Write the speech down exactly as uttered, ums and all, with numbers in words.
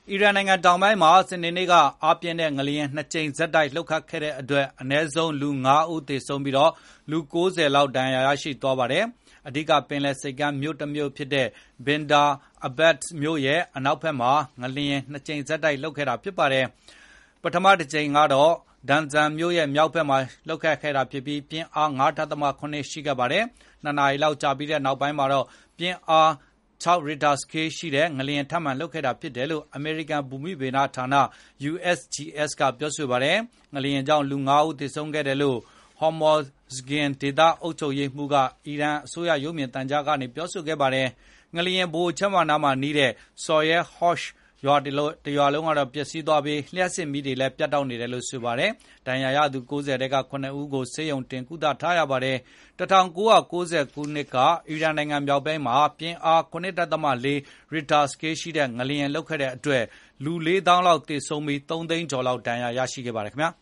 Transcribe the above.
အီရန်နိုင်ငံတောင်ပိုင်းမှာစနေနေ့ကအားပြင်းတဲ့ငလျင်နှစ်ကြိမ်ဆက်တိုက်လှုပ်ခတ်ခဲ့တဲ့အတွက်အနည်းဆုံးလူငါးဦးသေဆုံးပြီးလူကိုးဆယ်လောက်ဒဏ်ရာရရှိသွားပါတယ်။အဓိကပင်လယ်ဆိပ်ကမ်းမြို့တစ်မြို့ဖြစ်တဲ့ Bandar Abbas မြို့ရဲ့အနောက်ဘက်မှာငလျင်နှစ်ကြိမ်ဆက်တိုက်လှုပ်ခဲ့တာဖြစ်ပါတယ်။ပထမတစ်ကြိမ်ကတော့ Danzan မြို့ရဲ့မြောက်ဘက်မှာလှုပ်ခတ်ခဲ့တာဖြစ်ပြီးပြင်းအား ငါးဒသမ ခုနစ်ရှိခဲ့ပါတယ်။နှစ်နာရီလောက်ကြာပြီးတဲ့နောက်ပိုင်းမှာတော့ပြင်းအားခြောက် ရီခ်တာစကေးရှိတဲ့ငလျင်ထပ်မံလှုပ်ခဲ့တာဖြစ်တယ်လို့အမေရိကန်ဘူမိဗေဒဌာန ယူ အက်စ် ဂျီ အက်စ် ကပြောဆိုပါတယ်။ငလျင်ကြောင့်လူငါးဦးသေဆုံးခဲ့တယ်လို့ Hormozgan ဒေသအုပ်ချုပ်ရေးမှူးကအီရန်အစိုးရရုပ်မြင်သံကြားကနေပြောဆိုခဲ့ပါတယ်။ငလျင်ဗဟိုချက်မနားမှာနီးတဲ့ Soyer Hosh ရွာတရွာလုံးကတော့ပျက်စီးသွားပြီးလျှပ်စစ်မီးတွေလည်းပြတ်တောက်နေတယ်လို့ဆိုပါတယ်။ဒဏ်ရာရသူကိုးဆယ်ထဲကခုနစ်ဦးကိုဆေးရုံတင်ကုသထားရပါတယ်။တစ်ထောင်ကိုးရာကိုးဆယ်ခုနှစ်ကအီရန်နိုင်ငံမြောက်ပိုင်းမှာပြင်းအား ခုနစ်ဒသမ လေး ရီခ်တာစကေးရှိတဲ့ငလျင်လှုပ်ခဲ့တဲ့အတွက်လူလေးသောင်းလောက်သေဆုံးပြီးသုံးသိန်းကျော်လောက်ဒဏ်ရာရရှိခဲ့ပါတယ်ခင်ဗျာ။